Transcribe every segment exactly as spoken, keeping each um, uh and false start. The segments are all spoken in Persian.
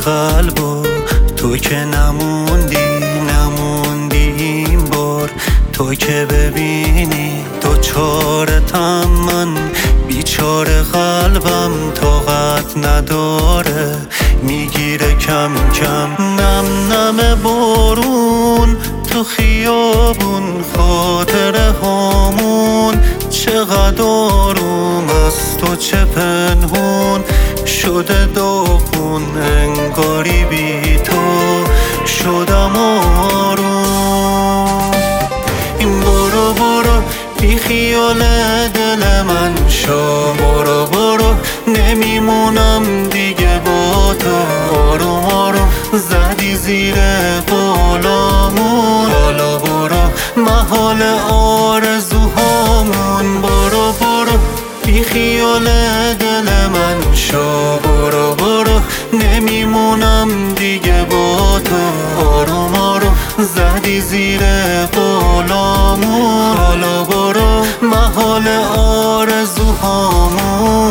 قلبو تو که نموندی نموندی این بار، تو که ببینی دوچارتم من بیچاره قلبم طاقت نداره، میگیره کم کم نم نم بارون تو خیابون، خاطره هامون چقدر آروم از تو چه پنهون شده داغون، انگاری بی تو شدم آروم. این برو برو بی خیال دل من شو، برو برو نمیمونم دیگه با تو، آروم آروم زدی زیر بالامون، حالا برو محال آرزوهامون، برو برو بی خیال دل من شو، برو برو نمیمونم دیگه با تو، آروم آروم زدی زیر بالامون، حالا برو محال آرزوهامون.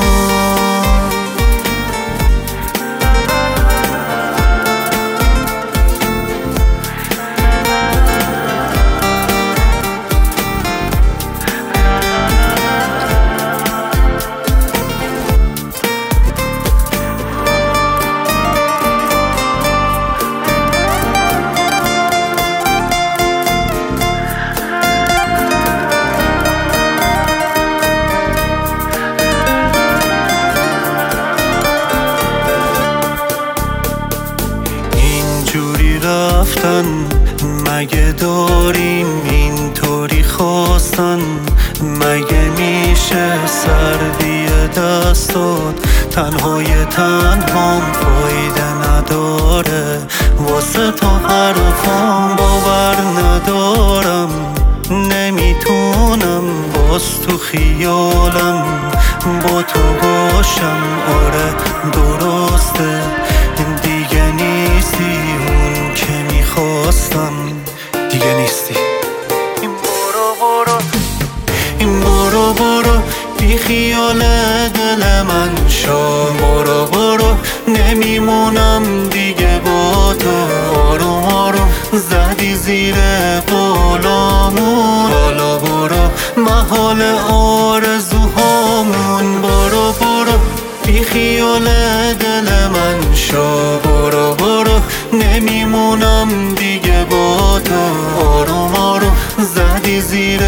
رفتن مگه داریم اینطوری خواستن، مگه میشه سردی دستات تنهای تنهام فایده نداره، واسه تو حرفام باور ندارم، نمیتونم باز تو خیالم با تو باشم، آره درسته دیگه نیستی اون که میخواستم، دیگه نیستی. این برو برو این برو برو بی خیال دل من شو، برو برو نمیمونم دیگه با تو، آروم آروم زدی زیر بالامون، حالا برو محال آرزوهامون، برو برو بی خیال دل من شو، برو برو نمیمونم دیگه با تو، آروم آروم زدی زیر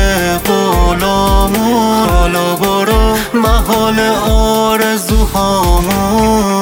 بالامون، حالا برو محال آرزوهامون.